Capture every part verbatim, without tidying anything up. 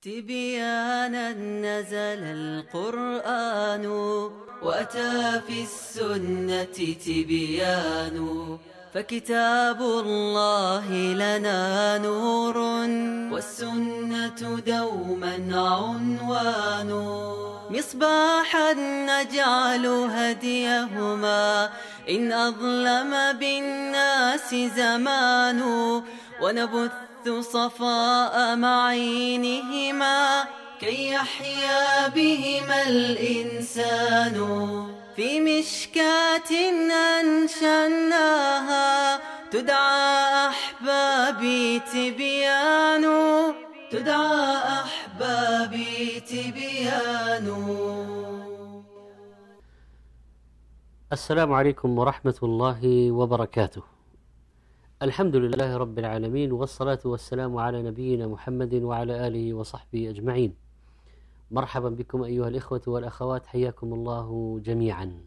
تبيانا نزل القرآن وأتى في السنة تبيان، فكتاب الله لنا نور والسنة دوما عنوان، مصباحا نجعل هديهما إن أظلم بالناس زمان، ونبث صفاء معينهما كي يحيا بهما الإنسان، في مشكاة أنشأناها تدعى أحبابي تبيان، تدعى أحبابي تبيان. السلام عليكم ورحمة الله وبركاته. الحمد لله رب العالمين، والصلاة والسلام على نبينا محمد وعلى آله وصحبه أجمعين. مرحبا بكم أيها الإخوة والأخوات، حياكم الله جميعا.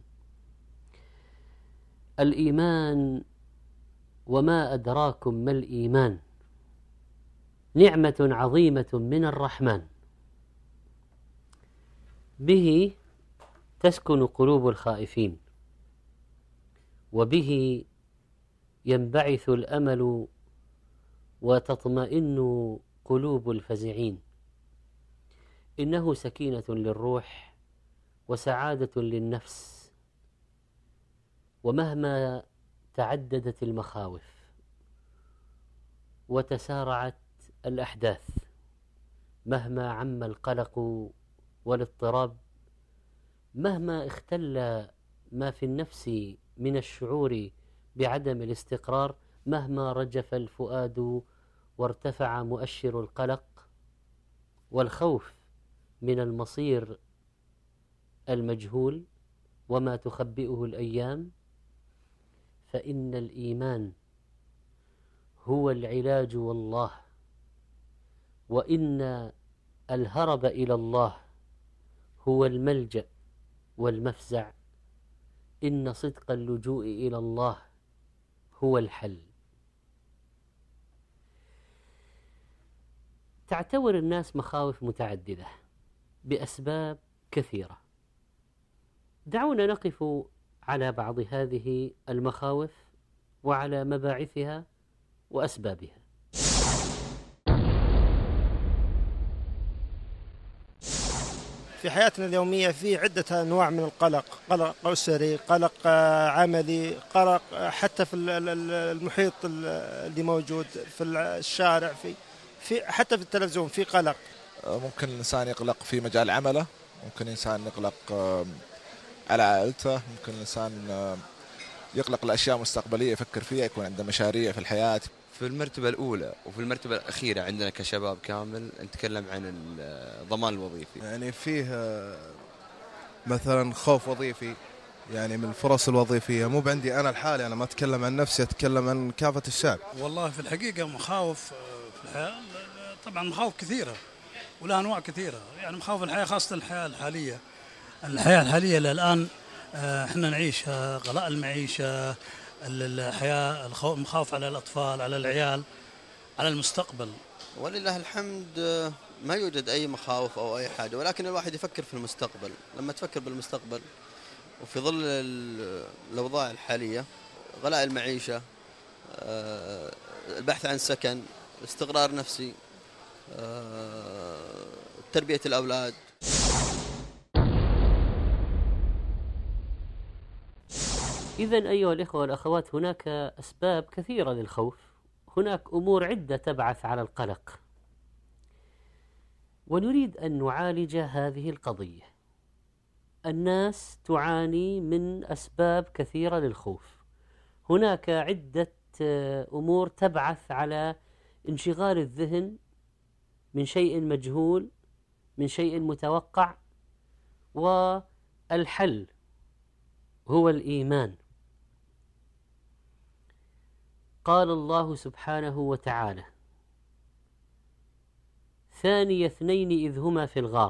الإيمان، وما أدراكم ما الإيمان، نعمة عظيمة من الرحمن، به تسكن قلوب الخائفين، وبه ينبعث الأمل وتطمئن قلوب الفزعين. إنه سكينة للروح وسعادة للنفس، ومهما تعددت المخاوف وتسارعت الأحداث، مهما عم القلق والاضطراب، مهما اختل ما في النفس من الشعور بعدم الاستقرار، مهما رجف الفؤاد وارتفع مؤشر القلق والخوف من المصير المجهول وما تخبئه الأيام، فإن الإيمان هو العلاج والله، وإن الهرب إلى الله هو الملجأ والمفزع، إن صدق اللجوء إلى الله هو الحل. تعتبر الناس مخاوف متعددة بأسباب كثيرة. دعونا نقف على بعض هذه المخاوف وعلى مباعثها وأسبابها. في حياتنا اليومية في عدة أنواع من القلق، قلق أسري، قلق عملي، قلق حتى في المحيط اللي موجود في الشارع، في في حتى في التلفزيون في قلق. ممكن الإنسان يقلق في مجال عمله، ممكن الإنسان يقلق على عائلته، ممكن الإنسان يقلق الأشياء المستقبلية يفكر فيها، يكون عنده مشاريع في الحياة. في المرتبة الأولى وفي المرتبة الأخيرة عندنا كشباب كامل نتكلم عن الضمان الوظيفي. يعني فيه مثلا خوف وظيفي، يعني من الفرص الوظيفية، مو بعندي أنا الحالي، أنا ما أتكلم عن نفسي، أتكلم عن كافة الشعب. والله في الحقيقة مخاوف في الحياة، طبعا مخاوف كثيرة ولا أنواع كثيرة. يعني مخاوف الحياة خاصة الحياة الحالية الحياة الحالية الآن احنا نعيش غلاء المعيشة، الحياة، المخاوف على الأطفال، على العيال، على المستقبل. ولله الحمد ما يوجد أي مخاوف أو أي حاجة، ولكن الواحد يفكر في المستقبل. لما تفكر بالمستقبل وفي ظل الأوضاع الحالية، غلاء المعيشة، البحث عن سكن، استقرار نفسي، تربية الأولاد. إذن أيها الإخوة والأخوات، هناك أسباب كثيرة للخوف، هناك أمور عدة تبعث على القلق، ونريد أن نعالج هذه القضية. الناس تعاني من أسباب كثيرة للخوف. هناك عدة أمور تبعث على انشغال الذهن من شيء مجهول، من شيء متوقع، والحل هو الإيمان. قال الله سبحانه وتعالى: ثاني اثنين إذ هما في الغار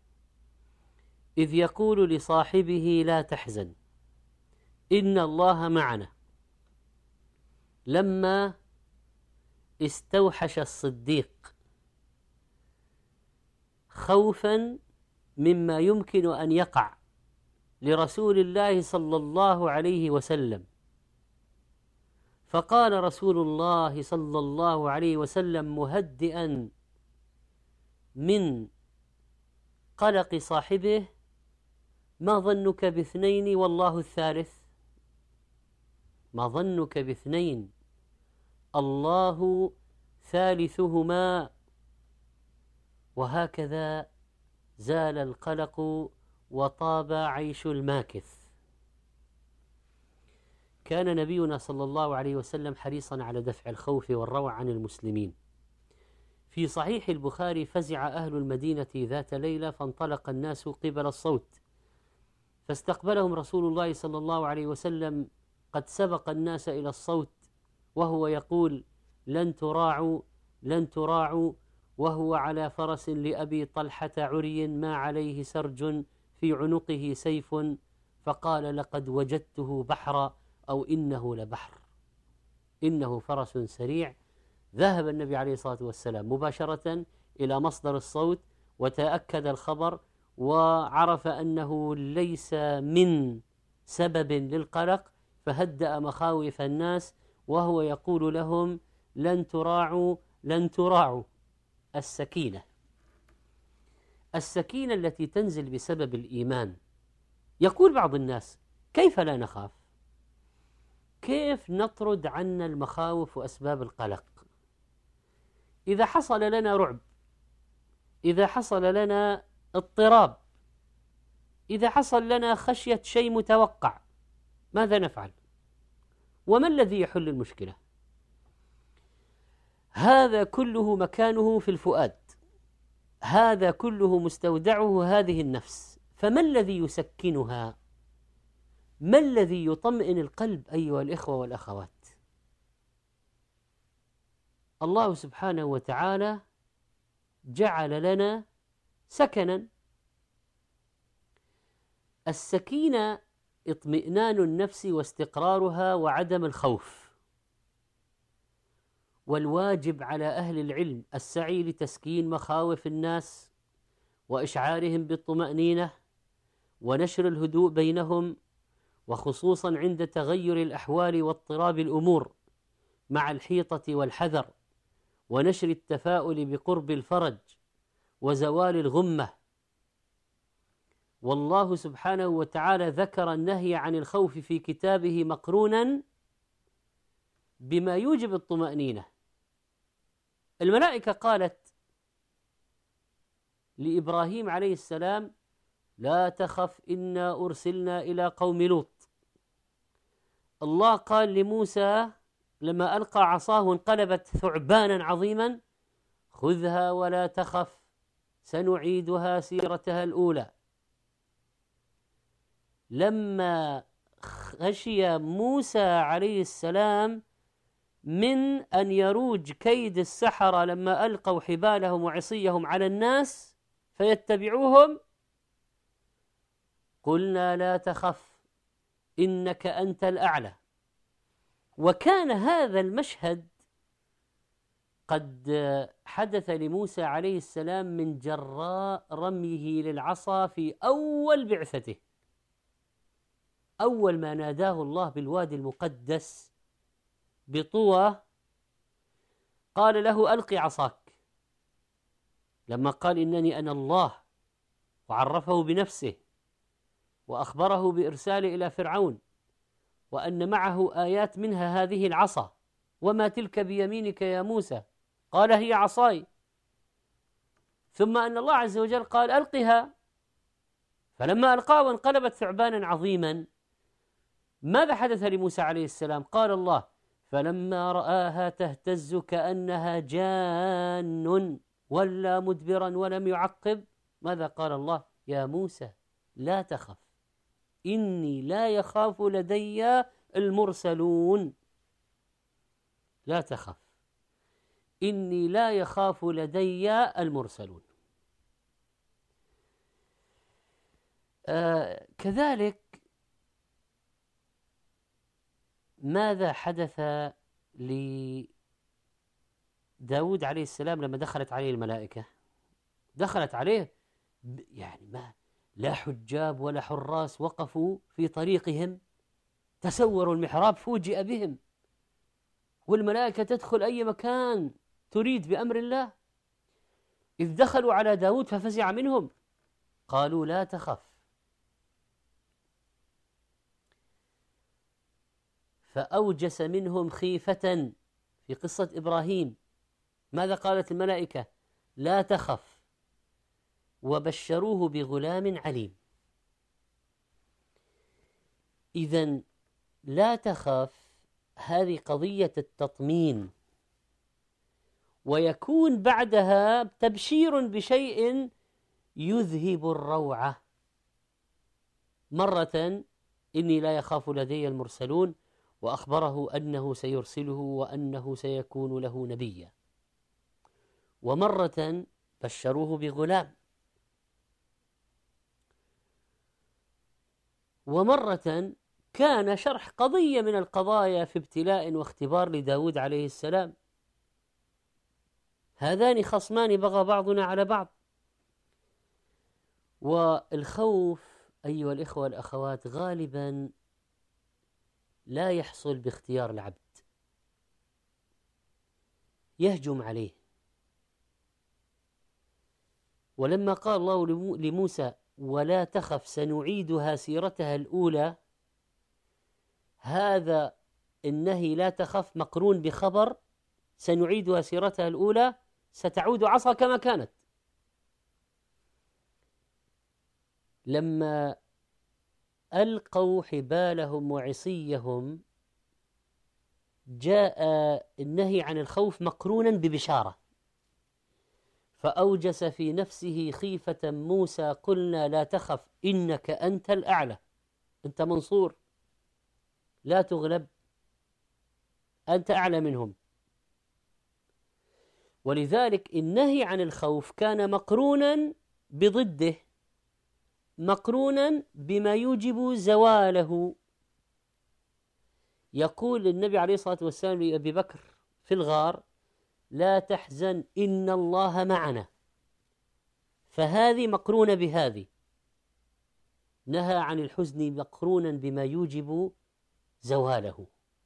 إذ يقول لصاحبه لا تحزن إن الله معنا، لما استوحش الصديق خوفا مما يمكن أن يقع لرسول الله صلى الله عليه وسلم. فقال رسول الله صلى الله عليه وسلم مهدئا من قلق صاحبه: ما ظنك باثنين والله الثالث؟ ما ظنك باثنين الله ثالثهما. وهكذا زال القلق وطاب عيش الماكث. كان نبينا صلى الله عليه وسلم حريصا على دفع الخوف والروع عن المسلمين. في صحيح البخاري: فزع أهل المدينة ذات ليلة فانطلق الناس قبل الصوت، فاستقبلهم رسول الله صلى الله عليه وسلم قد سبق الناس إلى الصوت وهو يقول: لن تراعوا لن تراعوا، وهو على فرس لأبي طلحة عري ما عليه سرج في عنقه سيف، فقال: لقد وجدته بحرا أو إنه لبحر. إنه فرس سريع. ذهب النبي عليه الصلاة والسلام مباشرة إلى مصدر الصوت وتأكد الخبر وعرف أنه ليس من سبب للقلق، فهدأ مخاوف الناس وهو يقول لهم: لن تراعوا لن تراعوا. السكينة السكينة التي تنزل بسبب الإيمان. يقول بعض الناس: كيف لا نخاف؟ كيف نطرد عنا المخاوف وأسباب القلق؟ إذا حصل لنا رعب، إذا حصل لنا اضطراب، إذا حصل لنا خشية شيء متوقع، ماذا نفعل؟ وما الذي يحل المشكلة؟ هذا كله مكانه في الفؤاد، هذا كله مستودعه هذه النفس. فما الذي يسكنها؟ ما الذي يطمئن القلب أيها الإخوة والأخوات؟ الله سبحانه وتعالى جعل لنا سكنا. السكينة اطمئنان النفس واستقرارها وعدم الخوف. والواجب على أهل العلم السعي لتسكين مخاوف الناس وإشعارهم بالطمأنينة ونشر الهدوء بينهم، وخصوصا عند تغير الأحوال واضطراب الأمور، مع الحيطة والحذر، ونشر التفاؤل بقرب الفرج وزوال الغمة. والله سبحانه وتعالى ذكر النهي عن الخوف في كتابه مقرونا بما يوجب الطمأنينة. الملائكة قالت لإبراهيم عليه السلام: لا تخف إنا أرسلنا إلى قوم لوط. الله قال لموسى لما ألقى عصاه وانقلبت ثعبانا عظيما: خذها ولا تخف سنعيدها سيرتها الأولى. لما خشي موسى عليه السلام من أن يروج كيد السحرة لما ألقوا حبالهم وعصيهم على الناس فيتبعوهم، قلنا لا تخف إنك أنت الأعلى. وكان هذا المشهد قد حدث لموسى عليه السلام من جراء رميه للعصا في أول بعثته، أول ما ناداه الله بالوادي المقدس بطوى قال له: ألقي عصاك. لما قال إنني أنا الله وعرفه بنفسه وأخبره بإرسال إلى فرعون وأن معه آيات منها هذه العصا. وما تلك بيمينك يا موسى؟ قال: هي عصاي. ثم أن الله عز وجل قال: ألقها. فلما ألقاه وانقلبت ثعبانا عظيما، ماذا حدث لموسى عليه السلام؟ قال الله: فلما رآها تهتز كأنها جان ولا مدبرا ولم يعقب. ماذا قال الله؟ يا موسى لا تخف إني لا يخاف لدي المرسلون. لا تخف إني لا يخاف لدي المرسلون. آه كذلك ماذا حدث لداود عليه السلام لما دخلت عليه الملائكة؟ دخلت عليه يعني ما لا حجاب ولا حراس وقفوا في طريقهم، تسوروا المحراب فوجئ بهم، والملائكة تدخل أي مكان تريد بأمر الله. إذ دخلوا على داود ففزع منهم، قالوا لا تخف. فأوجس منهم خيفة. في قصة إبراهيم ماذا قالت الملائكة؟ لا تخف، وبشروه بغلام عليم. إذن لا تخف هذه قضية التطمين، ويكون بعدها تبشير بشيء يذهب الروعة. مرة إني لا يخاف لدي المرسلون، وأخبره أنه سيرسله وأنه سيكون له نبيا. ومرة بشروه بغلام. ومرة كان شرح قضية من القضايا في ابتلاء واختبار لداود عليه السلام. هذان خصمان بغى بعضنا على بعض. والخوف أيها الإخوة والأخوات غالبا لا يحصل باختيار العبد، يهجم عليه. ولما قال الله لموسى ولا تخف سنعيدها سيرتها الأولى، هذا النهي لا تخف مقرون بخبر سنعيدها سيرتها الأولى، ستعود عصا كما كانت. لما ألقوا حبالهم وعصيهم جاء النهي عن الخوف مقرونا ببشارة، فأوجس في نفسه خيفة موسى قلنا لا تخف إنك أنت الأعلى، أنت منصور لا تغلب، أنت أعلى منهم. ولذلك النهي عن الخوف كان مقرونا بضده، مقرونا بما يوجب زواله. يقول النبي عليه الصلاة والسلام لأبي بكر في الغار لا تحزن إن الله معنا، فهذه مقرونة بهذه، نهى عن الحزن مقرونا بما يوجب زواله.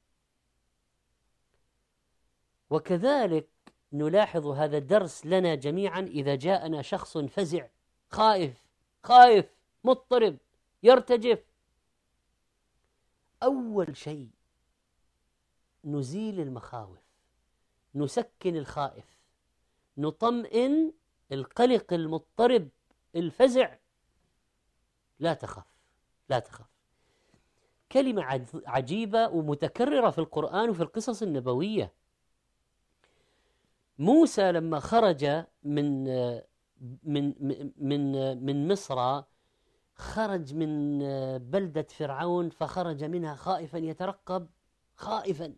وكذلك نلاحظ هذا الدرس لنا جميعا إذا جاءنا شخص فزع خائف خائف مضطرب يرتجف، أول شيء نزيل المخاوف، نسكن الخائف، نطمئن القلق المضطرب الفزع. لا تخف لا تخف، كلمة عجيبة ومتكررة في القرآن وفي القصص النبوية. موسى لما خرج من من من من مصر، خرج من بلدة فرعون، فخرج منها خائفا يترقب خائفا،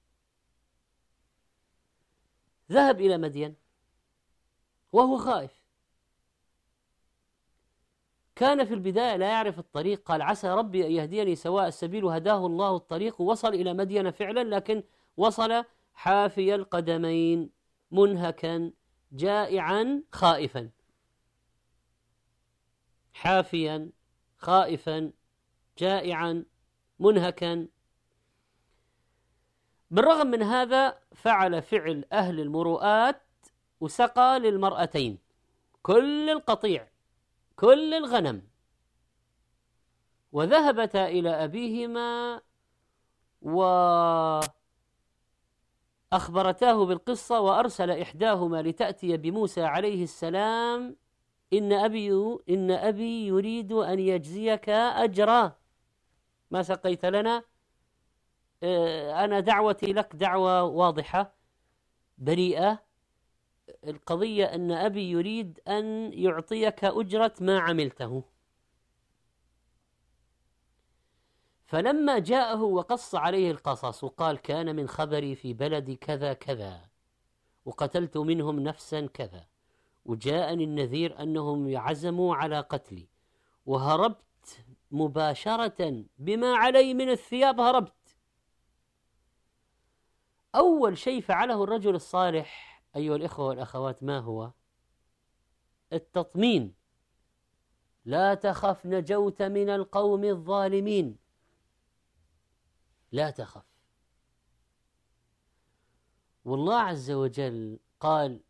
ذهب إلى مدين وهو خائف. كان في البداية لا يعرف الطريق، قال عسى ربي أن يهديني سواء السبيل، وهداه الله الطريق ووصل إلى مدين فعلا، لكن وصل حافي القدمين منهكا جائعا خائفا، حافيا خائفا جائعا منهكا. بالرغم من هذا فعل فعل أهل المروءات وسقى للمرأتين كل القطيع كل الغنم، وذهبتا إلى أبيهما وأخبرتاه بالقصة، وأرسل إحداهما لتأتي بموسى عليه السلام إن أبي إن أبي يريد أن يجزيك أجرا ما سقيت لنا، أنا دعوتي لك دعوة واضحة بريئة، القضية أن أبي يريد أن يعطيك أجرة ما عملته. فلما جاءه وقص عليه القصص وقال كان من خبري في بلدي كذا كذا وقتلت منهم نفسا كذا، وجاءني النذير أنهم عزموا على قتلي، وهربت مباشرة بما علي من الثياب هربت. أول شيء فعله الرجل الصالح أيها الإخوة والأخوات ما هو؟ التطمين، لا تخف نجوت من القوم الظالمين، لا تخف. والله عز وجل قال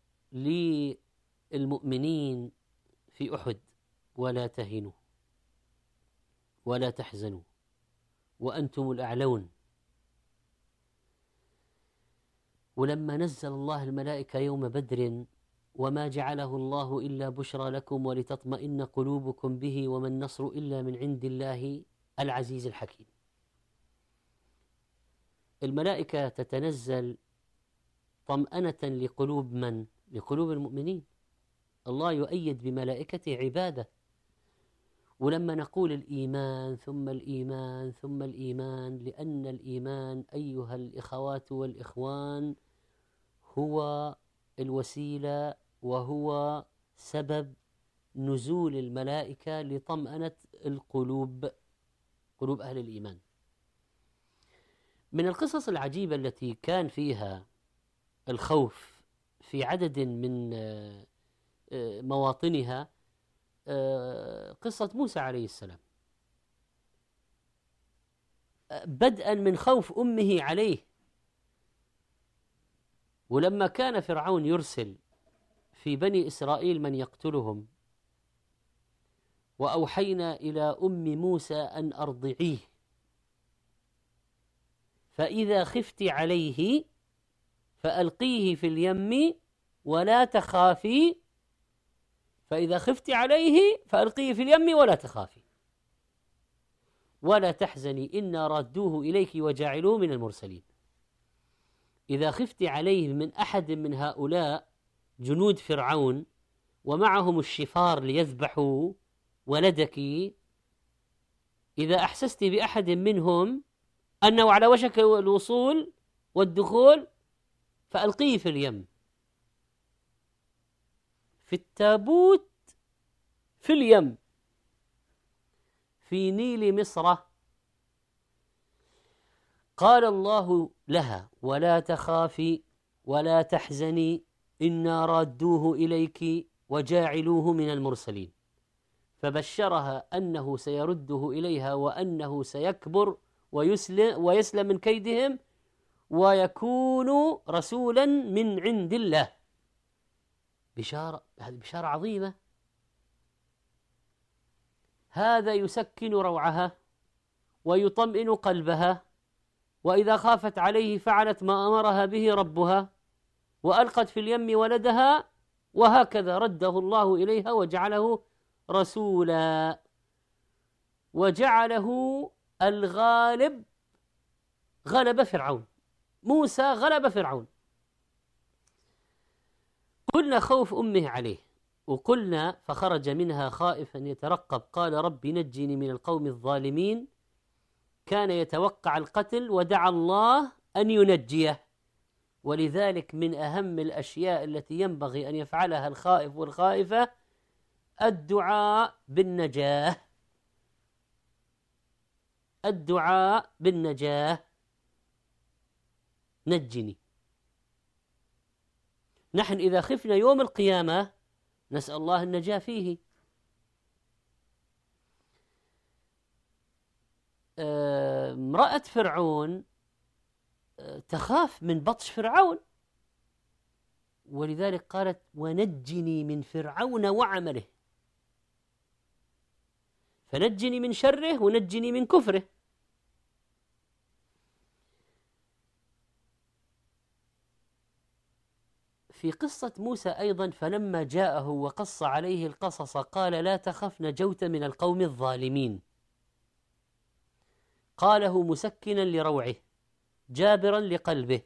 للمؤمنين في أحد: ولا تهنوا ولا تحزنوا وأنتم الأعلون. ولما نزل الله الملائكة يوم بدر: وما جعله الله إلا بشرى لكم ولتطمئن قلوبكم به وما النصر إلا من عند الله العزيز الحكيم. الملائكة تتنزل طمأنة لقلوب من؟ لقلوب المؤمنين. الله يؤيد بملائكته عباده. ولما نقول الإيمان ثم الإيمان ثم الإيمان، لأن الإيمان أيها الإخوات والإخوان هو الوسيلة وهو سبب نزول الملائكة لطمأنة القلوب، قلوب أهل الإيمان. من القصص العجيبة التي كان فيها الخوف في عدد من مواطنها قصة موسى عليه السلام، بدءا من خوف أمه عليه. ولما كان فرعون يرسل في بني إسرائيل من يقتلهم: وأوحينا إلى أم موسى أن أرضعيه فإذا خفت عليه فألقيه في اليم ولا تخافي، فإذا خفت عليه فألقيه في اليم ولا تخافي ولا تحزني إنا رادوه إليك وجاعلوه من المرسلين. إذا خفت عليه من أحد من هؤلاء جنود فرعون ومعهم الشفار ليذبحوا ولدك، إذا أحسست بأحد منهم أنه على وشك الوصول والدخول فألقيه في اليم، في التابوت في اليم في نيل مصر. قال الله لها: ولا تخافي ولا تحزني إنا رادوه إليك وجاعلوه من المرسلين. فبشرها أنه سيرده إليها وأنه سيكبر ويسلم, ويسلم من كيدهم ويكون رسولا من عند الله. بشارة، هذه بشارة عظيمة. هذا يسكن روعها ويطمئن قلبها، وإذا خافت عليه فعلت ما أمرها به ربها وألقت في اليم ولدها، وهكذا رده الله إليها وجعله رسولا وجعله الغالب. غلب فرعون، موسى غلب فرعون. قلنا خوف أمه عليه، وقلنا فخرج منها خائفا يترقب قال رب نجني من القوم الظالمين. كان يتوقع القتل ودعا الله أن ينجيه. ولذلك من أهم الأشياء التي ينبغي أن يفعلها الخائف والخائفة الدعاء بالنجاة، الدعاء بالنجاة. نجني. نحن إذا خفنا يوم القيامة نسأل الله النجاة فيه. امرأة فرعون تخاف من بطش فرعون، ولذلك قالت ونجني من فرعون وعمله. فنجني من شره ونجني من كفره. في قصة موسى أيضا فلما جاءه وقص عليه القصص قال لا تخف نجوت من القوم الظالمين. قاله مسكنا لروعه جابرا لقلبه.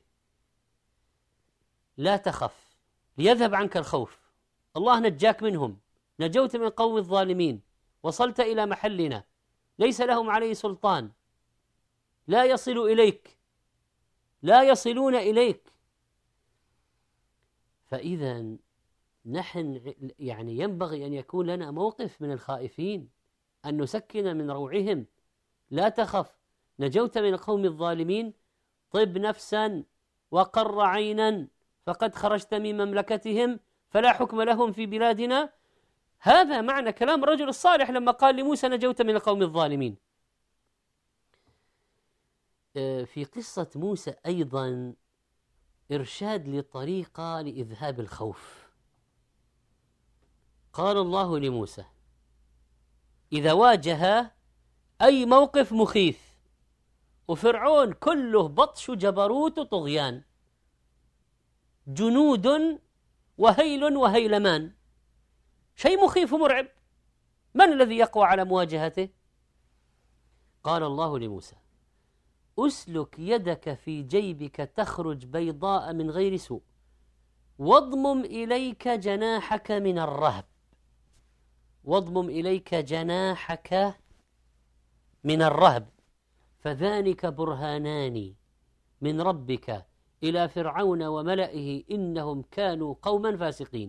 لا تخف ليذهب عنك الخوف، الله نجاك منهم، نجوت من القوم الظالمين، وصلت إلى محلنا ليس لهم عليه سلطان، لا يصل إليك، لا يصلون إليك. فإذا نحن يعني ينبغي أن يكون لنا موقف من الخائفين، أن نسكن من روعهم. لا تخف نجوت من القوم الظالمين، طب نفسا وقر عينا فقد خرجت من مملكتهم فلا حكم لهم في بلادنا. هذا معنى كلام الرجل الصالح لما قال لموسى نجوت من القوم الظالمين. في قصة موسى أيضا إرشاد لطريقة لإذهاب الخوف. قال الله لموسى إذا واجه أي موقف مخيف وفرعون كله بطش جبروت وطغيان، جنود وهيل وهيلمان، شيء مخيف ومرعب، من الذي يقوى على مواجهته؟ قال الله لموسى أسلك يدك في جيبك تخرج بيضاء من غير سوء واضمم إليك جناحك من الرهب. واضمم إليك جناحك من الرهب فذلك برهانان من ربك إلى فرعون وملئه إنهم كانوا قوما فاسقين.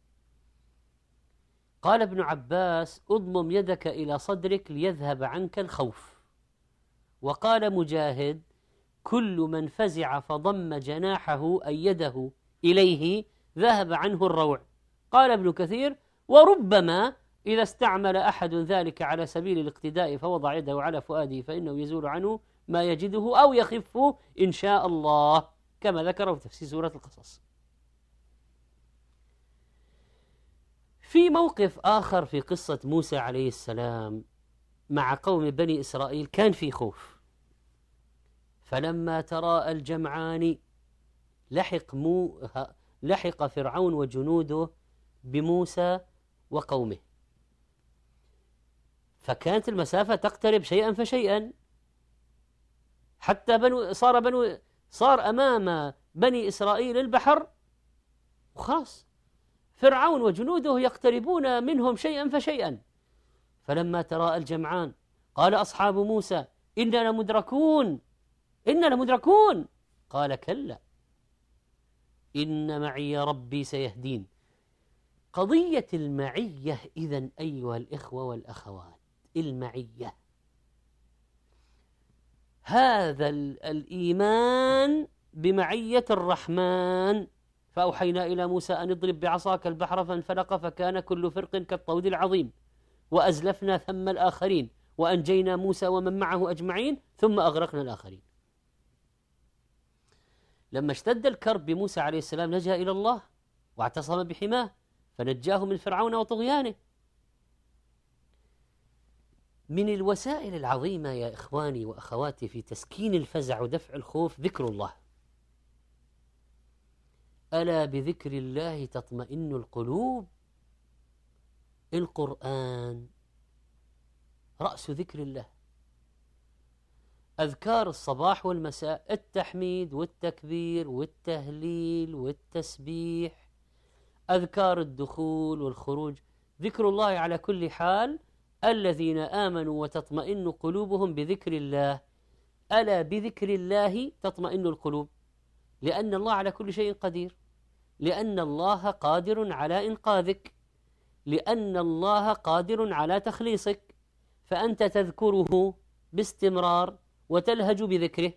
قال ابن عباس اضمم يدك إلى صدرك ليذهب عنك الخوف. وقال مجاهد كل من فزع فضم جناحه أي يده إليه ذهب عنه الروع. قال ابن كثير وربما إذا استعمل أحد ذلك على سبيل الاقتداء فوضع يده على فؤاده فإنه يزول عنه ما يجده أو يخفه إن شاء الله، كما ذكره في تفسير سورة القصص. في موقف آخر في قصة موسى عليه السلام مع قوم بني إسرائيل كان في خوف. فلما تراءى الجمعان لحق, مو لحق فرعون وجنوده بموسى وقومه، فكانت المسافة تقترب شيئا فشيئا حتى بنو صار بنو صار أمام بني إسرائيل البحر وخلاص فرعون وجنوده يقتربون منهم شيئا فشيئا. فلما تراءى الجمعان قال أصحاب موسى إننا لمدركون إننا لمدركون قال كلا إن معي ربي سيهدين. قضية المعية إذن أيها الإخوة والأخوات، المعية هذا الإيمان بمعية الرحمن. فأوحينا إلى موسى أن اضرب بعصاك البحر فانفلق فكان كل فرق كالطود العظيم وأزلفنا ثم الآخرين وأنجينا موسى ومن معه أجمعين ثم أغرقنا الآخرين. لما اشتد الكرب بموسى عليه السلام لجأ إلى الله واعتصم بحماه فنجاه من فرعون وطغيانه. من الوسائل العظيمة يا إخواني وأخواتي في تسكين الفزع ودفع الخوف ذكر الله. ألا بذكر الله تطمئن القلوب. القرآن رأس ذكر الله، أذكار الصباح والمساء، التحميد والتكبير والتهليل والتسبيح، أذكار الدخول والخروج، ذكر الله على كل حال. الذين آمنوا وتطمئن قلوبهم بذكر الله. ألا بذكر الله تطمئن القلوب، لأن الله على كل شيء قدير، لأن الله قادر على إنقاذك، لأن الله قادر على تخليصك، فأنت تذكره باستمرار وتلهج بذكره.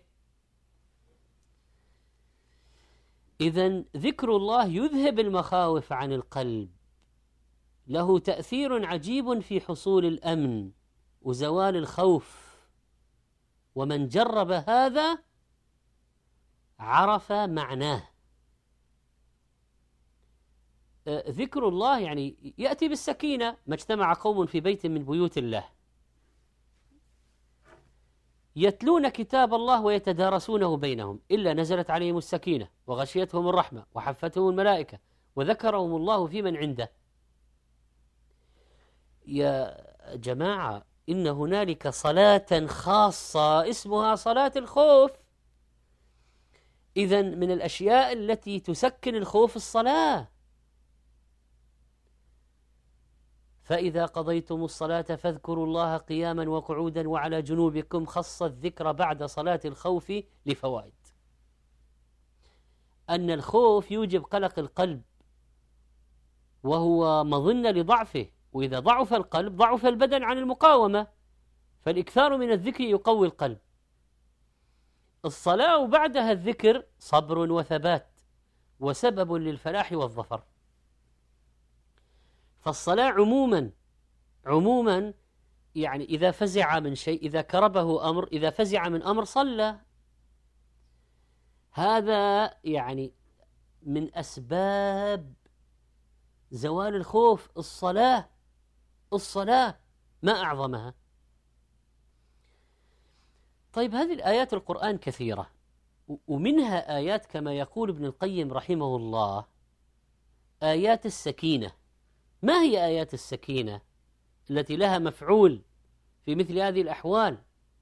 إذن ذكر الله يذهب المخاوف عن القلب، له تأثير عجيب في حصول الأمن وزوال الخوف، ومن جرب هذا عرف معناه. ذكر الله يعني يأتي بالسكينة. ما اجتمع قوم في بيت من بيوت الله يتلون كتاب الله ويتدارسونه بينهم إلا نزلت عليهم السكينة وغشيتهم الرحمة وحفتهم الملائكة وذكرهم الله في من عنده. يا جماعة إن هنالك صلاة خاصة اسمها صلاة الخوف. إذن من الأشياء التي تسكن الخوف الصلاة. فإذا قضيتم الصلاة فاذكروا الله قياما وقعودا وعلى جنوبكم. خص الذكر بعد صلاة الخوف لفوائد. أن الخوف يوجب قلق القلب وهو مظنة لضعفه، وإذا ضعف القلب ضعف البدن عن المقاومة، فالإكثار من الذكر يقوي القلب. الصلاة وبعدها الذكر صبر وثبات وسبب للفلاح والظفر. فالصلاة عموما عموما يعني إذا فزع من شيء، إذا كربه أمر، إذا فزع من أمر صلى. هذا يعني من أسباب زوال الخوف، الصلاة الصلاة ما أعظمها. طيب هذه الآيات القرآن كثيرة، ومنها آيات كما يقول ابن القيم رحمه الله آيات السكينة. ما هي آيات السكينة التي لها مفعول في مثل هذه الأحوال؟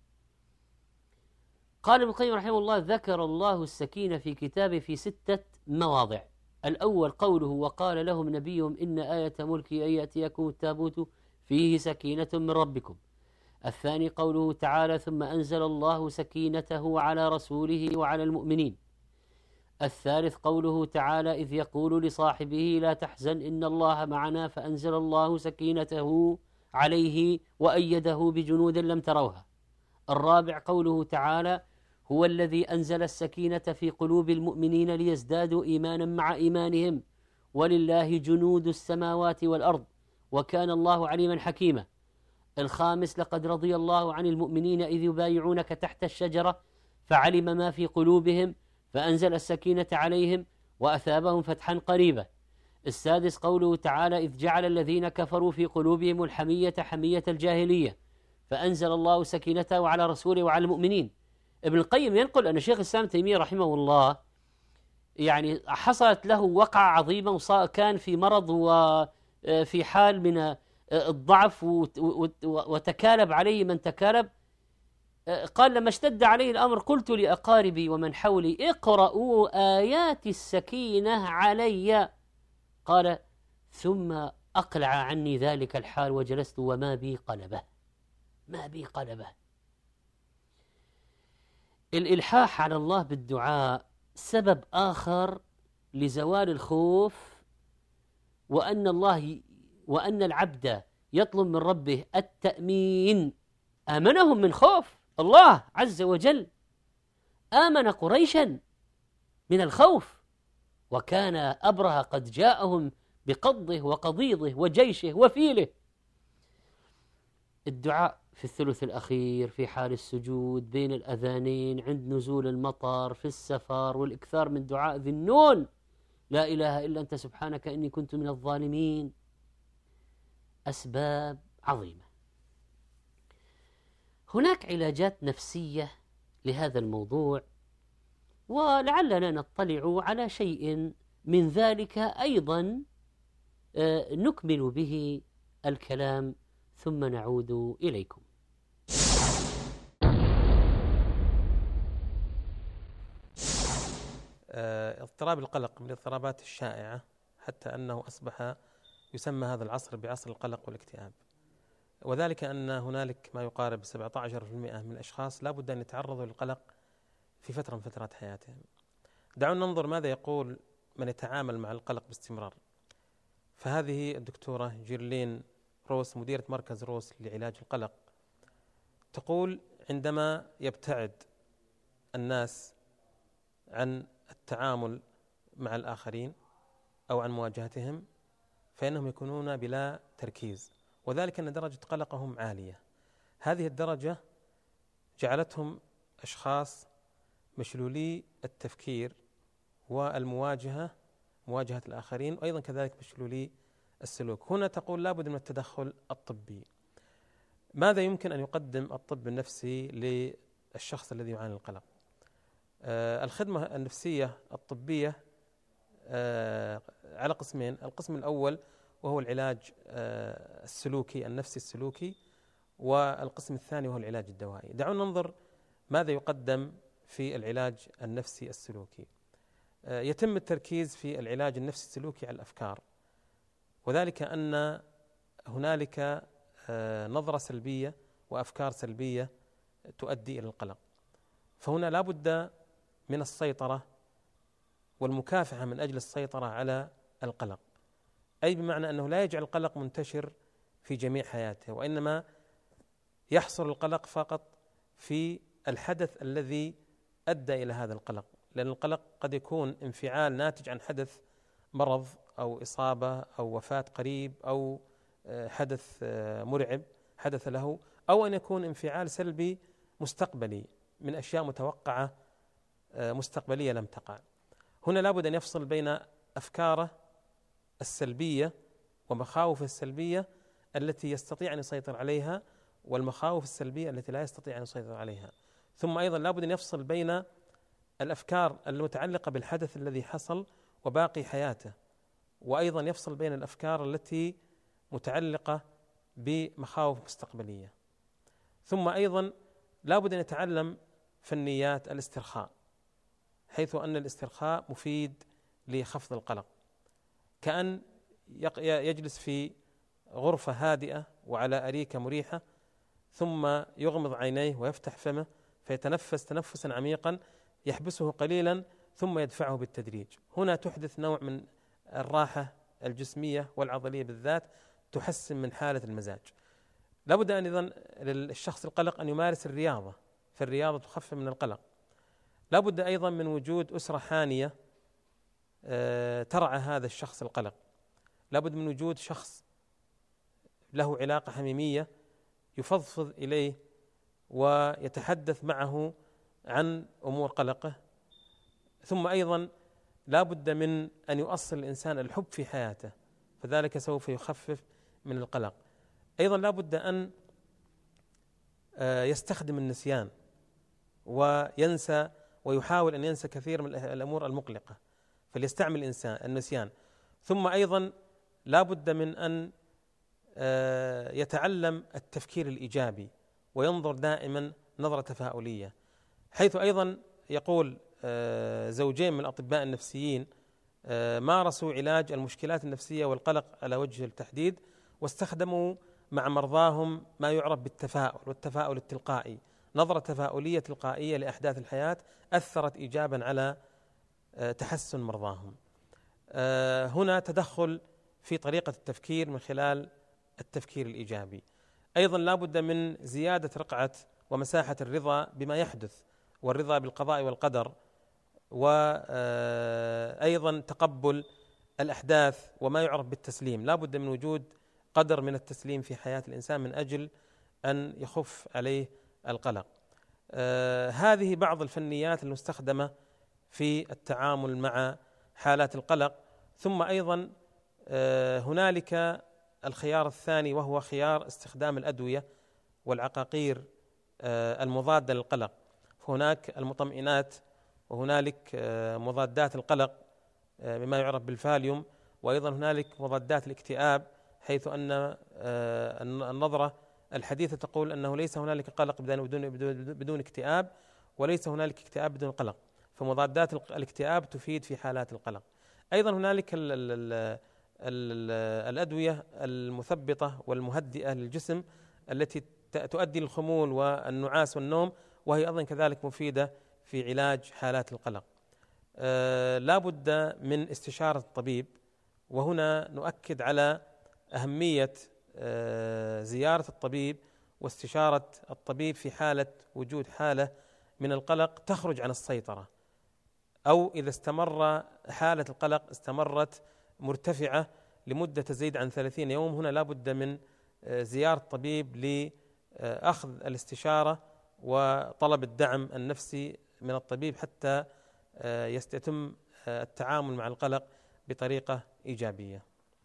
قال ابن القيم رحمه الله: ذكر الله السكينة في كتابه في ستة مواضع. الأول قوله: وقال لهم نبيهم إن آية ملكي أن يأتيكم التابوت فيه سكينة من ربكم. الثاني قوله تعالى: ثم أنزل الله سكينته على رسوله وعلى المؤمنين. الثالث قوله تعالى: إذ يقول لصاحبه لا تحزن إن الله معنا فأنزل الله سكينته عليه وأيده بجنود لم تروها. الرابع قوله تعالى: هو الذي أنزل السكينة في قلوب المؤمنين ليزدادوا إيمانا مع إيمانهم ولله جنود السماوات والأرض وكان الله عليما حكيما. الخامس: لقد رضي الله عن المؤمنين إذ يبايعونك تحت الشجرة فعلم ما في قلوبهم فأنزل السكينة عليهم وأثابهم فتحا قريبا. السادس قوله تعالى: إذ جعل الذين كفروا في قلوبهم الحمية حمية الجاهلية فأنزل الله سكينته على رسوله وعلى المؤمنين. ابن القيم ينقل أن شيخ الإسلام تيمية رحمه الله يعني حصلت له وقعة عظيمة وكان في مرض وفي حال من الضعف وتكالب عليه من تكالب. قال: لما اشتد عليه الأمر قلت لأقاربي ومن حولي اقرأوا آيات السكينة علي. قال: ثم أقلع عني ذلك الحال وجلست وما بي قلبه ما بي قلبه. الإلحاح على الله بالدعاء سبب آخر لزوال الخوف، وأن الله وأن العبد يطلب من ربه التأمين. آمنهم من خوف الله عز وجل، آمن قريشا من الخوف، وكان أبرهة قد جاءهم بقضه وقضيضه وجيشه وفيله. الدعاء في الثلث الأخير، في حال السجود، بين الأذانين، عند نزول المطر، في السفر، والإكثار من دعاء ذي النون: لا إله إلا أنت سبحانك إني كنت من الظالمين. أسباب عظيمة. هناك علاجات نفسية لهذا الموضوع، ولعلنا نطلع على شيء من ذلك أيضا نكمل به الكلام ثم نعود إليكم. اضطراب القلق من الاضطرابات الشائعة، حتى أنه أصبح يسمى هذا العصر بعصر القلق والاكتئاب، وذلك أن هنالك ما يقارب سبعة عشر بالمئة من الأشخاص لا بد أن يتعرضوا للقلق في فترة من فترات حياتهم. دعونا ننظر ماذا يقول من يتعامل مع القلق باستمرار. فهذه الدكتورة جيرلين روس مديرة مركز روس لعلاج القلق تقول: عندما يبتعد الناس عن التعامل مع الآخرين أو عن مواجهتهم فإنهم يكونون بلا تركيز، وذلك أن درجة قلقهم عالية. هذه الدرجة جعلتهم أشخاص مشلولي التفكير والمواجهة، مواجهة الآخرين، وأيضا كذلك مشلولي السلوك. هنا تقول لابد من التدخل الطبي. ماذا يمكن أن يقدم الطب النفسي للشخص الذي يعاني من القلق؟ آه الخدمة النفسية الطبية آه على قسمين: القسم الأول وهو العلاج آه السلوكي النفسي السلوكي، والقسم الثاني وهو العلاج الدوائي. دعونا ننظر ماذا يقدم في العلاج النفسي السلوكي. آه يتم التركيز في العلاج النفسي السلوكي على الأفكار، وذلك أن هنالك آه نظرة سلبية وأفكار سلبية تؤدي إلى القلق، فهنا لا بد من السيطرة والمكافحة من أجل السيطرة على القلق، أي بمعنى أنه لا يجعل القلق منتشر في جميع حياته، وإنما يحصر القلق فقط في الحدث الذي أدى إلى هذا القلق، لأن القلق قد يكون انفعال ناتج عن حدث مرض أو إصابة أو وفاة قريب أو حدث مرعب حدث له، أو أن يكون انفعال سلبي مستقبلي من أشياء متوقعة مستقبلية لم تقع. هنا لابد أن يفصل بين أفكاره السلبية ومخاوف السلبية التي يستطيع أن يسيطر عليها، والمخاوف السلبية التي لا يستطيع أن يسيطر عليها. ثم أيضا لابد أن يفصل بين الأفكار المتعلقة بالحدث الذي حصل وباقي حياته، وأيضا يفصل بين الأفكار التي متعلقة بمخاوف مستقبلية. ثم أيضا لابد أن يتعلم فنيات الاسترخاء، حيث أن الاسترخاء مفيد لخفض القلق، كأن يجلس في غرفة هادئة وعلى أريكة مريحة، ثم يغمض عينيه ويفتح فمه فيتنفس تنفسا عميقا يحبسه قليلا ثم يدفعه بالتدريج. هنا تحدث نوع من الراحة الجسمية والعضلية بالذات، تحسن من حالة المزاج. لابد أن أيضا للشخص القلق أن يمارس الرياضة، فالرياضة تخفف من القلق. لابد أيضا من وجود أسرة حانية ترعى هذا الشخص القلق، لابد من وجود شخص له علاقة حميمية يفضفض إليه ويتحدث معه عن أمور قلقه. ثم أيضا لا بد من أن يؤصل الإنسان الحب في حياته، فذلك سوف يخفف من القلق. أيضا لا بد أن يستخدم النسيان وينسى ويحاول أن ينسى كثير من الأمور المقلقة، فليستعمل الإنسان النسيان. ثم أيضا لا بد من أن يتعلم التفكير الإيجابي وينظر دائما نظرة تفاؤلية، حيث أيضا يقول زوجين من الأطباء النفسيين مارسوا علاج المشكلات النفسية والقلق على وجه التحديد، واستخدموا مع مرضاهم ما يعرف بالتفاؤل والتفاؤل التلقائي، نظرة تفاؤلية تلقائية لأحداث الحياة أثرت إيجابا على تحسن مرضاهم. هنا تدخل في طريقة التفكير من خلال التفكير الإيجابي. أيضا لا بد من زيادة رقعة ومساحة الرضا بما يحدث، والرضا بالقضاء والقدر، وأيضا تقبل الأحداث وما يعرف بالتسليم. لا بد من وجود قدر من التسليم في حياة الإنسان من أجل أن يخف عليه القلق. آه هذه بعض الفنيات المستخدمة في التعامل مع حالات القلق. ثم أيضا آه هنالك الخيار الثاني، وهو خيار استخدام الأدوية والعقاقير آه المضادة للقلق. هناك المطمئنات، وهنالك آه مضادات القلق آه بما يعرف بالفاليوم، وأيضا هنالك مضادات الاكتئاب، حيث أن آه النظرة الحديثة تقول أنه ليس هنالك قلق بدون, بدون, بدون اكتئاب، وليس هنالك اكتئاب بدون قلق، فمضادات الاكتئاب تفيد في حالات القلق. أيضا هنالك ال ال ال ال الأدوية المثبطة والمهدئة للجسم التي تؤدي للخمول والنعاس والنوم، وهي أيضا كذلك مفيدة في علاج حالات القلق. آه لا بد من استشارة الطبيب، وهنا نؤكد على أهمية زيارة الطبيب واستشارة الطبيب في حالة وجود حالة من القلق تخرج عن السيطرة، أو إذا استمر حالة القلق استمرت مرتفعة لمدة تزيد عن ثلاثين يوم، هنا لا بد من زيارة الطبيب لأخذ الاستشارة وطلب الدعم النفسي من الطبيب حتى يتم التعامل مع القلق بطريقة إيجابية.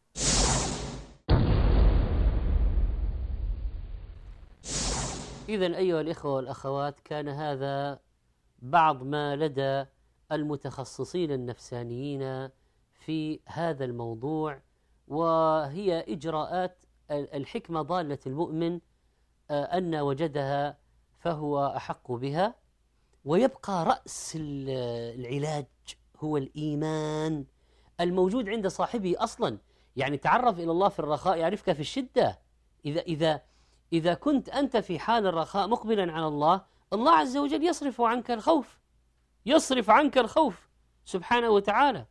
إذن أيها الإخوة والأخوات، كان هذا بعض ما لدى المتخصصين النفسانيين في هذا الموضوع، وهي إجراءات الحكمة ضالة المؤمن أن وجدها فهو أحق بها. ويبقى رأس العلاج هو الإيمان الموجود عند صاحبه أصلا. يعني تعرف إلى الله في الرخاء يعرفك في الشدة. إذا إذا إذا كنت أنت في حال الرخاء مقبلا على الله، الله عز وجل يصرف عنك الخوف، يصرف عنك الخوف سبحانه وتعالى.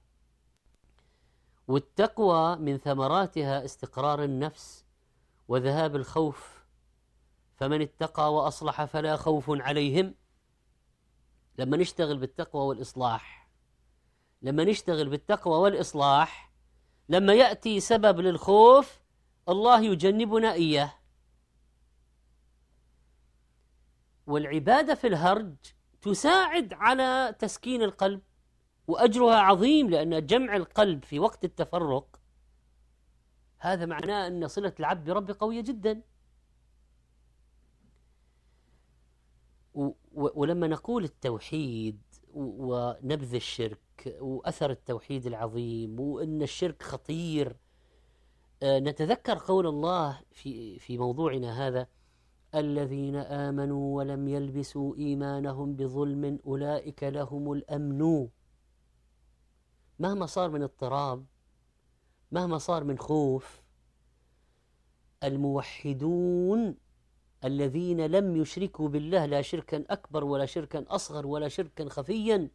والتقوى من ثمراتها استقرار النفس وذهاب الخوف، فمن اتقى وأصلح فلا خوف عليهم. لما نشتغل بالتقوى والإصلاح، لما نشتغل بالتقوى والإصلاح لما يأتي سبب للخوف الله يجنبنا إياه. والعبادة في الهرج تساعد على تسكين القلب، وأجرها عظيم، لأن جمع القلب في وقت التفرق هذا معناه أن صلة العبد بربه قوية جدا. ولما نقول التوحيد ونبذ الشرك وأثر التوحيد العظيم وأن الشرك خطير، نتذكر قول الله في في موضوعنا هذا: الذين آمنوا ولم يلبسوا إيمانهم بظلم أولئك لهم الأمن. مهما صار من اضطراب، مهما صار من خوف، الموحدون الذين لم يشركوا بالله لا شركا أكبر ولا شركا أصغر ولا شركا خفيا،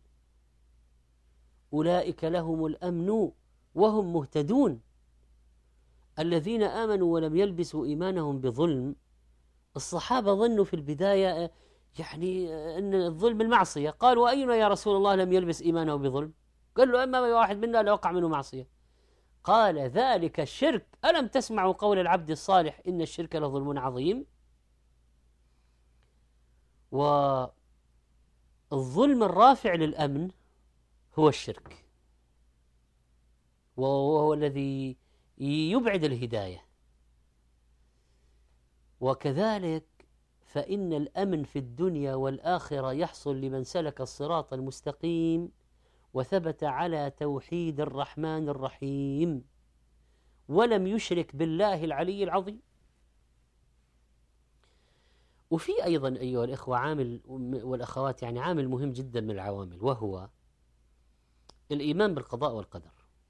أولئك لهم الأمن وهم مهتدون. الذين آمنوا ولم يلبسوا إيمانهم بظلم، الصحابة ظنوا في البداية يعني أن الظلم المعصية، قالوا: أينا يا رسول الله لم يلبس إيمانه بظلم؟ قال له: أما واحد منا لوقع منه معصية. قال: ذلك الشرك. ألم تسمعوا قول العبد الصالح: إن الشرك لظلم عظيم؟ والظلم الرافع للأمن هو الشرك، وهو الذي يبعد الهداية. وكذلك فإن الأمن في الدنيا والآخرة يحصل لمن سلك الصراط المستقيم وثبت على توحيد الرحمن الرحيم ولم يشرك بالله العلي العظيم. وفي أيضا أيها الإخوة عامل والأخوات، يعني عامل مهم جدا من العوامل، وهو الإيمان بالقضاء والقدر.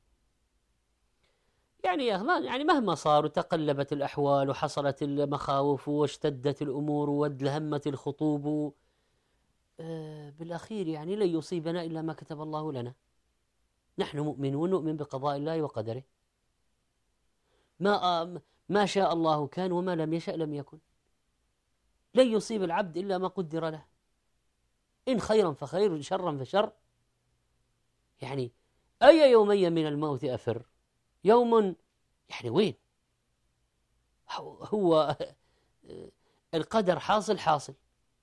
يعني يعني مهما صار وتقلبت الأحوال وحصلت المخاوف واشتدت الأمور وادلهمت الخطوب، بالأخير يعني لن يصيبنا إلا ما كتب الله لنا. نحن مؤمنون، نؤمن بقضاء الله وقدره. ما ما شاء الله كان وما لم يشأ لم يكن. لن يصيب العبد إلا ما قدر له، إن خيرا فخير وإن شرا فشر. يعني أي يومي من الموت أفر؟ يوم يعني وين هو القدر حاصل حاصل.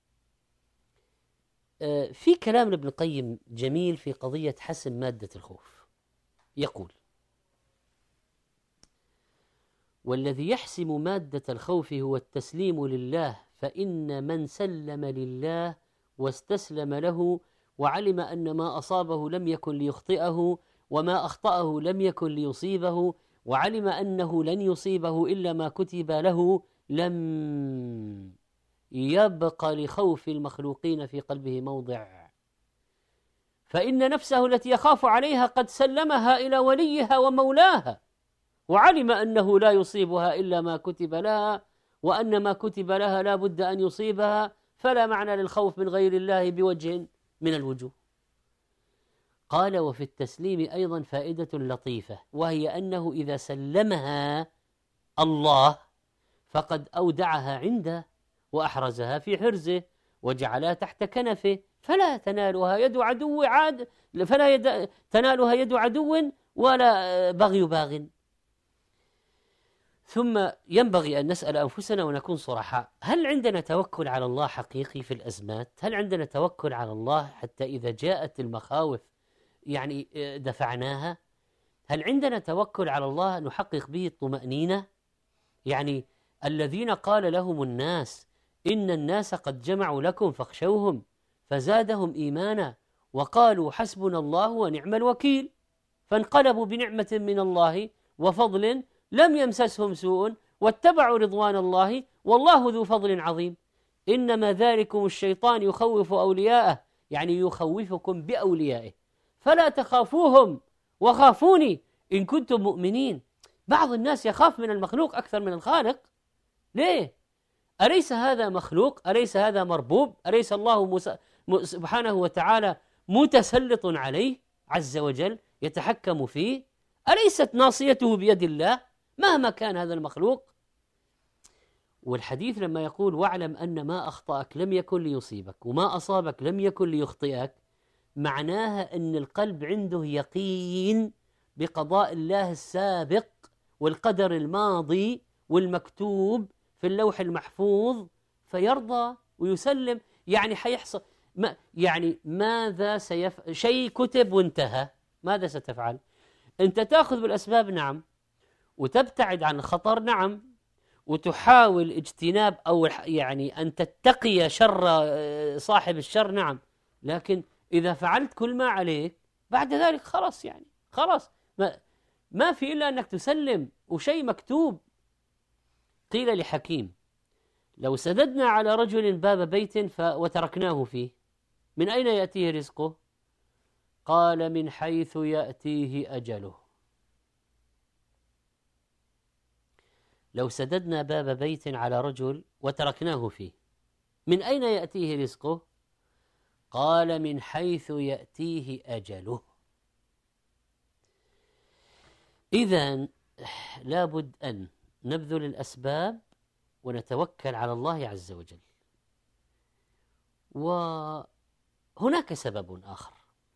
في كلام لابن القيم جميل في قضية حسم مادة الخوف، يقول: والذي يحسم مادة الخوف هو التسليم لله، فإن من سلم لله واستسلم له وعلم أن ما أصابه لم يكن ليخطئه وما أخطأه لم يكن ليصيبه وعلم أنه لن يصيبه إلا ما كتب له، لم يبق لخوف المخلوقين في قلبه موضع، فإن نفسه التي يخاف عليها قد سلمها إلى وليها ومولاها، وعلم أنه لا يصيبها إلا ما كتب لها، وأن ما كتب لها لا بد أن يصيبها، فلا معنى للخوف من غير الله بوجه من الوجوه. قال: وفي التسليم أيضا فائدة لطيفة، وهي أنه إذا سلمها الله فقد أودعها عنده وأحرزها في حرزه وجعلها تحت كنفه، فلا تنالها يد عدو عاد فلا يد تنالها يد عدو ولا بغي باغ. ثم ينبغي أن نسأل أنفسنا ونكون صرحاء: هل عندنا توكل على الله حقيقي في الأزمات؟ هل عندنا توكل على الله حتى إذا جاءت المخاوف يعني دفعناها؟ هل عندنا توكل على الله نحقق به الطمأنينة؟ يعني الذين قال لهم الناس إن الناس قد جمعوا لكم فاخشوهم فزادهم إيمانا وقالوا حسبنا الله ونعم الوكيل، فانقلبوا بنعمة من الله وفضل لم يمسسهم سوء واتبعوا رضوان الله والله ذو فضل عظيم. إنما ذلكم الشيطان يخوف أولياءه، يعني يخوفكم بأوليائه، فلا تخافوهم وخافوني إن كنتم مؤمنين. بعض الناس يخاف من المخلوق أكثر من الخالق. ليه؟ أليس هذا مخلوق؟ أليس هذا مربوب؟ أليس الله سبحانه وتعالى متسلط عليه عز وجل يتحكم فيه؟ أليست ناصيته بيد الله مهما كان هذا المخلوق؟ والحديث لما يقول: واعلم أن ما أخطأك لم يكن ليصيبك وما أصابك لم يكن ليخطئك، معناها أن القلب عنده يقين بقضاء الله السابق والقدر الماضي والمكتوب في اللوح المحفوظ فيرضى ويسلم. يعني حيحصل ما يعني ماذا سيف شيء كتب وانتهى، ماذا ستفعل؟ أنت تأخذ بالأسباب نعم، وتبتعد عن الخطر نعم، وتحاول اجتناب أو يعني أن تتقي شر صاحب الشر نعم، لكن إذا فعلت كل ما عليك بعد ذلك خلاص يعني خلاص ما, ما في إلا أنك تسلم وشيء مكتوب. قيل لحكيم: لو سددنا على رجل باب بيت وتركناه فيه من أين يأتيه رزقه؟ قال: من حيث يأتيه أجله. لو سددنا باب بيت على رجل وتركناه فيه من أين يأتيه رزقه؟ قال: من حيث يأتيه أجله. إذن لابد أن نبذل الأسباب ونتوكل على الله عز وجل. وهناك سبب آخر: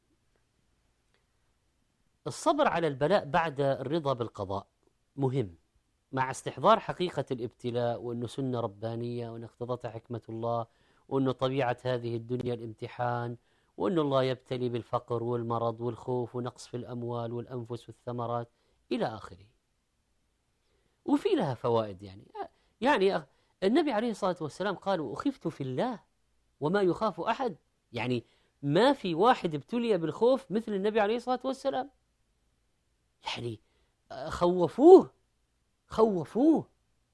الصبر على البلاء بعد الرضا بالقضاء مهم، مع استحضار حقيقة الابتلاء، وأنه سنة ربانية، وأن اقتضتها حكمة الله، وأنه طبيعة هذه الدنيا الامتحان، وأن الله يبتلي بالفقر والمرض والخوف ونقص في الأموال والأنفس والثمرات إلى آخره. وفي لها فوائد يعني يعني النبي عليه الصلاة والسلام قال: وأخفت في الله وما يخاف أحد. يعني ما في واحد ابتلي بالخوف مثل النبي عليه الصلاة والسلام. يعني خوفوه خوفوه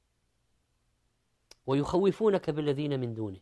ويخوفونك بالذين من دونه.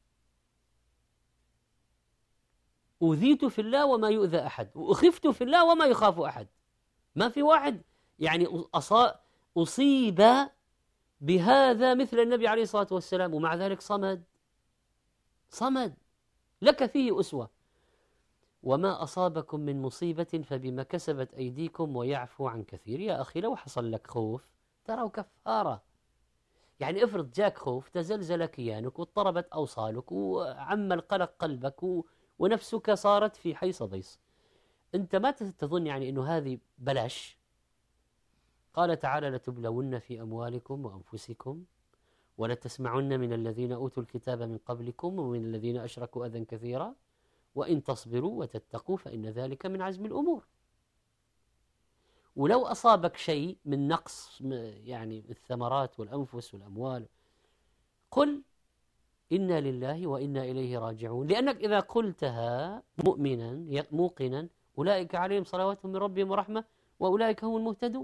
أوذيت في الله وما يؤذى أحد، وأخفت في الله وما يخاف أحد. ما في واحد يعني أصيب بهذا مثل النبي عليه الصلاة والسلام، ومع ذلك صمد صمد لك فيه أسوة. وما أصابكم من مصيبة فبما كسبت أيديكم ويعفو عن كثير. يا أخي لو حصل لك خوف ترى كفارة. يعني افرض جاك خوف تزلزل كيانك واضطربت أوصالك وعم القلق قلبك و... ونفسك صارت في حيص بيص، أنت ما تظن يعني أنه هذه بلاش؟ قال تعالى: لتبلون في أموالكم وأنفسكم ولتسمعن من الذين أوتوا الكتاب من قبلكم ومن الذين أشركوا أذى كثيرا وإن تصبروا وتتقوا فإن ذلك من عزم الأمور. ولو أصابك شيء من نقص يعني الثمرات والأنفس والأموال قل إنا لله وإنا إليه راجعون، لأنك إذا قلتها مؤمنا موقنا أولئك عليهم صلوات من ربهم ورحمة وأولئك هم المهتدون.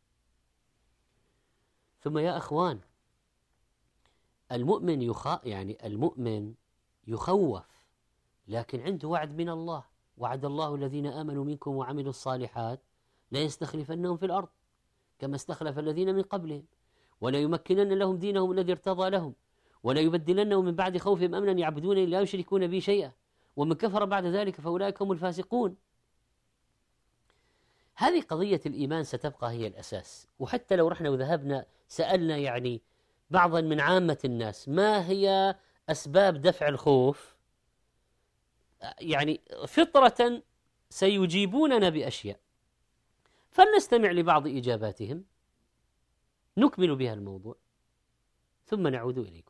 ثم يا أخوان، المؤمن يخا يعني المؤمن يخوف لكن عنده وعد من الله: وعد الله الذين آمنوا منكم وعملوا الصالحات لا يستخلفنهم في الأرض كما استخلف الذين من قبلهم ولا يمكنن لهم دينهم الذي ارتضى لهم ولا يبدلنهم من بعد خوفهم أمنا يعبدونني لا يشركون بي شيئا ومن كفر بعد ذلك فأولئك هم الفاسقون. هذه قضية الإيمان ستبقى هي الأساس. وحتى لو رحنا وذهبنا سألنا يعني بعضا من عامة الناس ما هي أسباب دفع الخوف، يعني فطرة سيجيبوننا بأشياء، فلنستمع لبعض إجاباتهم نكمل بها الموضوع ثم نعود إليكم.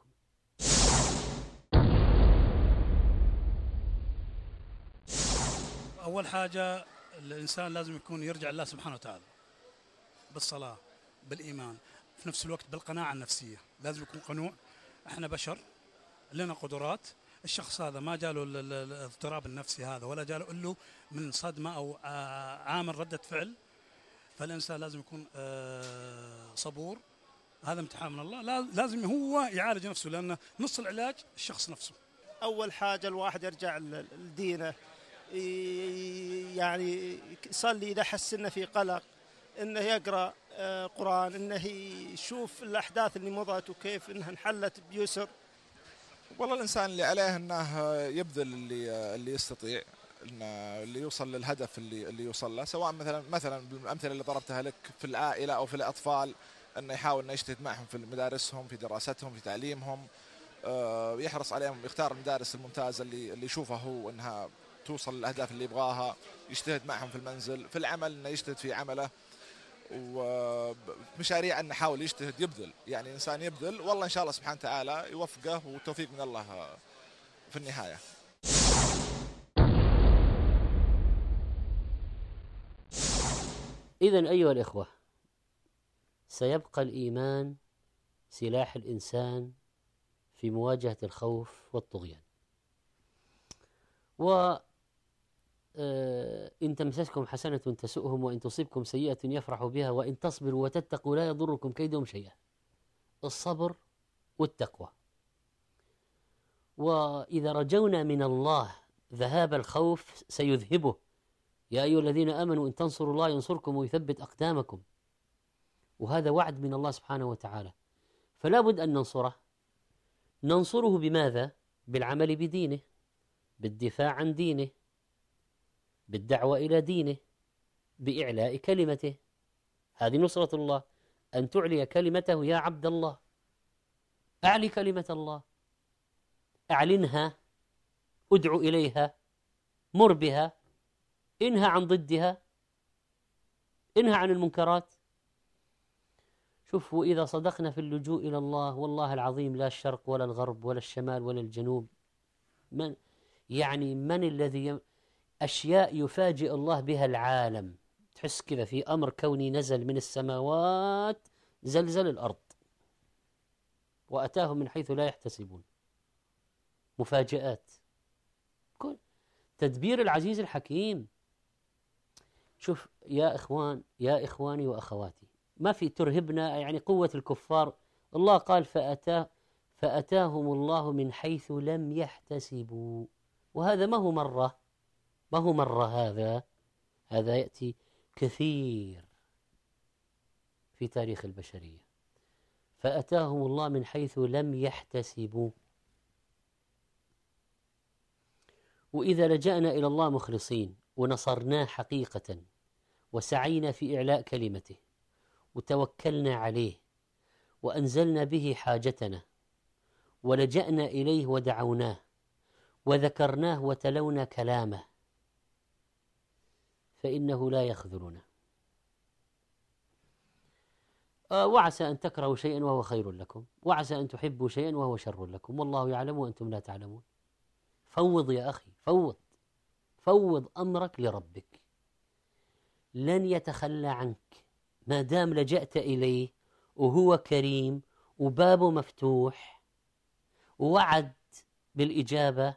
أول حاجة الإنسان لازم يكون يرجع الله سبحانه وتعالى بالصلاة بالإيمان، في نفس الوقت بالقناعة النفسية. لازم يكون قنوع، احنا بشر لنا قدرات. الشخص هذا ما جاله الاضطراب النفسي هذا ولا جاله له من صدمة أو عامل ردة فعل، فالإنسان لازم يكون صبور. هذا امتحان من الله، لازم هو يعالج نفسه، لأن نص العلاج الشخص نفسه. أول حاجة الواحد يرجع لدينه، يعني يصلي إذا حس إنه في قلق، إنه يقرأ قرآن، إنه يشوف الأحداث اللي مضت وكيف إنها انحلت بيسر. والله الإنسان اللي عليه إنه يبذل اللي اللي يستطيع، إنه اللي يوصل للهدف اللي اللي يوصل له، سواء مثلا مثلا بالأمثلة اللي ضربتها لك في العائلة أو في الأطفال، إنه يحاول إنه يجتهد معهم في مدارسهم، في دراستهم، في تعليمهم، يحرص عليهم، يختار المدارس الممتازة اللي اللي يشوفها هو إنها توصل للأهداف اللي يبغاها، يجتهد معهم في المنزل، في العمل إنه يجتهد في عمله، ومشاريع أنه حاول يجتهد يبذل، يعني إنسان يبذل والله إن شاء الله سبحانه وتعالى يوفقه والتوفيق من الله في النهاية. إذن أيها الإخوة، سيبقى الإيمان سلاح الإنسان في مواجهة الخوف والطغيان. وإن تمسسكم حسنة تسؤهم وإن تصيبكم سيئة يفرحوا بها وإن تصبروا وتتقوا لا يضركم كيدهم شيئا. الصبر والتقوى. وإذا رجونا من الله ذهاب الخوف سيذهبه. يا أيها الذين آمنوا إن تنصروا الله ينصركم ويثبت أقدامكم. وهذا وعد من الله سبحانه وتعالى، فلا بد أن ننصره. ننصره بماذا؟ بالعمل بدينه، بالدفاع عن دينه، بالدعوة إلى دينه، بإعلاء كلمته. هذه نصرة الله، أن تعلي كلمته يا عبد الله. أعلي كلمة الله، أعلنها، أدعو إليها، مر بها، انهى عن ضدها، انهى عن المنكرات. شوفوا، إذا صدقنا في اللجوء إلى الله والله العظيم لا الشرق ولا الغرب ولا الشمال ولا الجنوب، من يعني من الذي يم... أشياء يفاجئ الله بها العالم. تحس كذا في أمر كوني نزل من السماوات، زلزل الأرض وأتاهم من حيث لا يحتسبون. مفاجآت، كل تدبير العزيز الحكيم. شوف يا إخوان، يا إخواني وأخواتي، ما في ترهبنا يعني قوة الكفار. الله قال فأتاه فأتاهم الله من حيث لم يحتسبوا. وهذا ما هو مرة، ما هو مرة هذا هذا يأتي كثير في تاريخ البشرية. فأتاهم الله من حيث لم يحتسبوا. وإذا لجأنا إلى الله مخلصين ونصرناه حقيقة وسعينا في إعلاء كلمته وتوكلنا عليه وأنزلنا به حاجتنا ولجأنا إليه ودعوناه وذكرناه وتلونا كلامه، فإنه لا يخذلنا. آه وعسى أن تكرهوا شيئا وهو خير لكم، وعسى أن تحبوا شيئا وهو شر لكم، والله يعلم وأنتم لا تعلمون. فوض يا أخي، فوض فوض أمرك لربك، لن يتخلى عنك ما دام لجأت إليه، وهو كريم وبابه مفتوح ووعد بالإجابة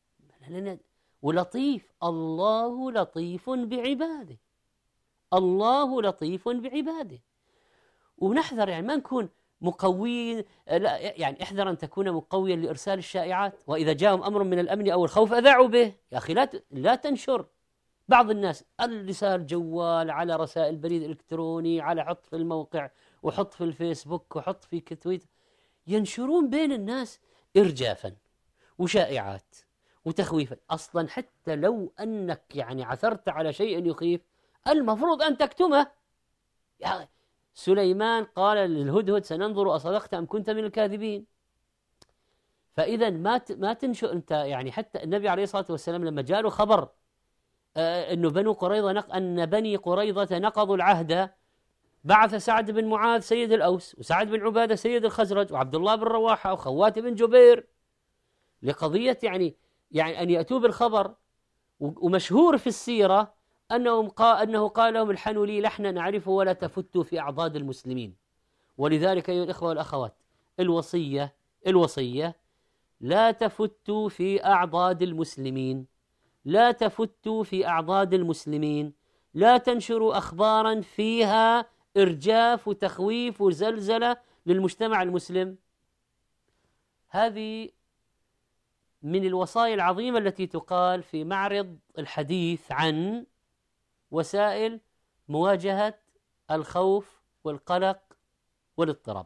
ولطيف. الله لطيف بعباده، الله لطيف بعباده. ونحذر يعني ما نكون مقوين، لا يعني احذر أن تكون مقويا لإرسال الشائعات. وإذا جاءهم أمر من الأمن أو الخوف أذاعوا به. يا أخي لا لا تنشر. بعض الناس الرسائل جوال، على رسائل بريد إلكتروني، على حط في الموقع وحط في الفيسبوك وحط في تويتر، ينشرون بين الناس إرجافا وشائعات وتخويفا. أصلا حتى لو أنك يعني عثرت على شيء يخيف المفروض أن تكتمه. يعني سليمان قال للهدهد سننظر أصدقت أم كنت من الكاذبين. فإذا ما ما تنشر أنت. يعني حتى النبي عليه الصلاة والسلام لما جاء له خبر آه أنه بنو قريظة نق... أن بني قريظة نقضوا العهد، بعث سعد بن معاذ سيد الأوس وسعد بن عبادة سيد الخزرج وعبد الله بن رواحة وخوات بن جبير لقضية يعني يعني أن يأتوا بالخبر. ومشهور في السيرة أنهم قا... أنه قال لهم الحنوا لي لحنا نعرفه ولا تفتوا في أعضاد المسلمين. ولذلك أيها الإخوة والأخوات، الوصية الوصية لا تفتوا في أعضاد المسلمين، لا تفتوا في أعضاد المسلمين، لا تنشروا أخبارا فيها إرجاف وتخويف وزلزلة للمجتمع المسلم. هذه من الوصايا العظيمة التي تقال في معرض الحديث عن وسائل مواجهة الخوف والقلق والاضطراب.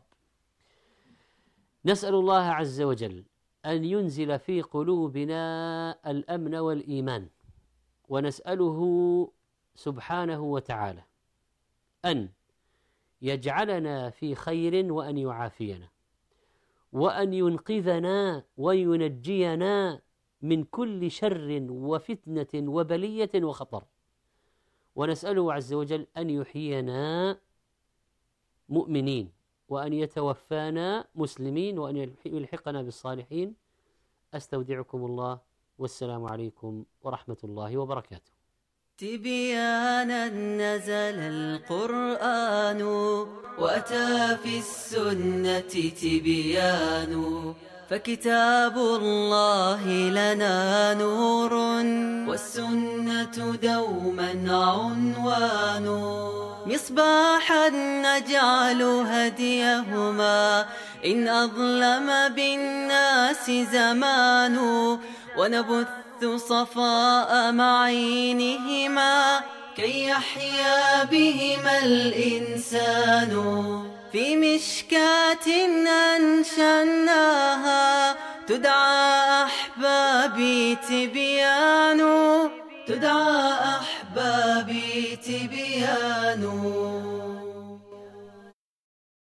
نسأل الله عز وجل أن ينزل في قلوبنا الأمن والإيمان، ونسأله سبحانه وتعالى أن يجعلنا في خير وأن يعافينا وأن ينقذنا وينجينا من كل شر وفتنة وبلية وخطر، ونسأله عز وجل أن يحيينا مؤمنين، وأن يتوفانا مسلمين، وأن يلحقنا بالصالحين. أستودعكم الله، والسلام عليكم ورحمة الله وبركاته. تبيانا نزل القرآن وأتى في السنة تبيان، فكتاب الله لنا نور والسنة دوما عنوان، مصباحا نجعل هديهما إن أظلم بالناس زمان، ونبث صفاء معينهما كي يحيا بهما الإنسان، في مشكاة أنشأناها تدعى أحبابي تبيان، تدعى أحبابي تبيان.